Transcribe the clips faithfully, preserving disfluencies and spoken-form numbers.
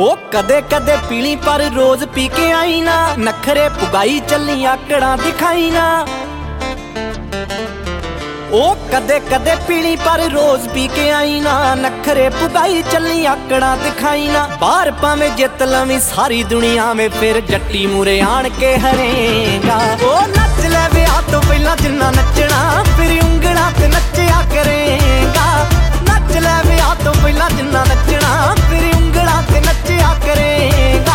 ओ कदे कदे पीली पर रोज पी के आई ना, नखरे पुगाई चली आकड़ा दिखाई ना। ओ कदे कदे पीली पर रोज पी के आई ना, नखरे पुगाई चली आकड़ा दिखाई ना। बाहर पावे जित लवी सारी दुनिया में, फिर जट्टी मूरे आन के हरेगा। ओ नच ले विआह तो पहला जिन्ना नचना, फिर उंगला ते नचिया करेगा। नच ले विआह तो पहला जिन्ना नचना, फिर उंगला ते नचिया करेगा।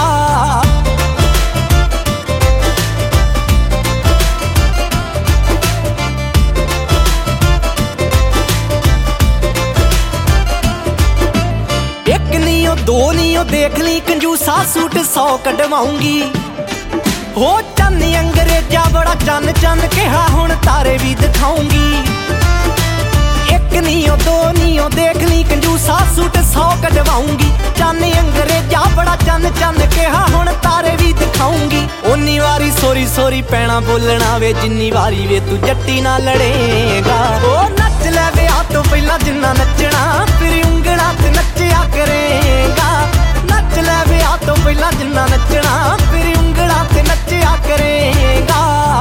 एक नीओ दो नीओ देख ली कंजूसा सूट सौ कटवाऊंगी। हो चन अंग्रेजा बड़ा चन चन कहा हुण तारे भी दिखाऊंगी। एक नीओ दो नीओ देख ली कंजूसा सूट सौ कटवाऊंगी। चन अंग्रेजा बड़ा चन चन कहा हुण तारे भी दिखाऊंगी। उन्नी वारी सोरी सोरी पैना बोलना वे, जिन्नी वारी वे तू जट्टी ना लड़ेगा। ओ नच ले विआह तो पहला जिन्ना नचना, फिर उंगला ते नचिया करेगा। नच ले विआह तो पहला जिन्ना नचना, फिर उंगला ते नचिया करेगा।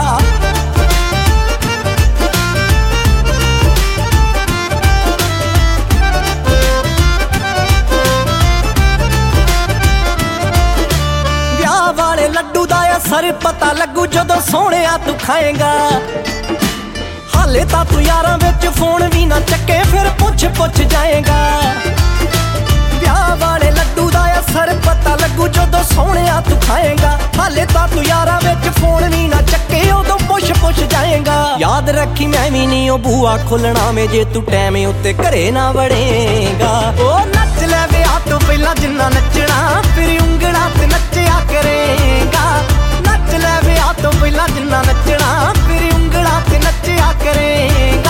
ब्याह वाले लड्डू दा असर पता लगू जदों सोहणिया तू खाएगा। हाले ता तू यारां विच फोन भी ना चक्के, फिर पुछ पुछ जाएगा। ब्याह वाले लड्डू दा असर पता लगू जदों सोहणिया तू खाएगा। हाले ता तू यारां विच फोन भी ना चक्के, उदों पुछ पुछ जाएगा। याद रखी मैं भी नहीं ओ बूआ खोलना में, जे तू टैम उत्ते घरे ना वड़ेगा। ओ नच ले विआह तो पहला जिन्ना नचना, फिर उंगला ते नचिया करेगा। नच ले विआह तो पहला जिन्ना नचना, फिर उंगला ते नचिया करेगा।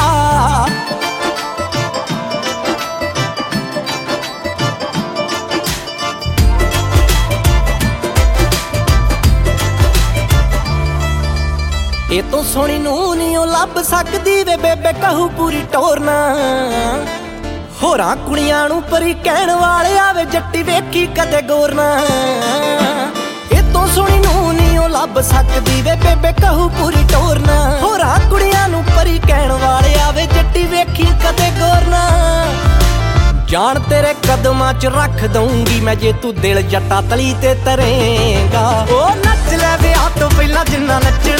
ये तो सोनी नू नी ओ लभ सकदी वे बेबे कहू पूरी टोरना। होरां कुड़ियां नू परी कहण वाले आवे, जट्टी वेखी कदे गोरना। ये तो सोनी नू नी ओ लभ सकदी वे बेबे कहू पूरी टोरना। होरां कुड़ियां नू परी कहण वाले आवे, जट्टी वेखी कदे गोरना। जान तेरे कदमां च रख दूंगी मैं, जे तू दिल जट्टा तली ते तरेगा। ओ नच ले विआह तो पहला जिन्ना नचना,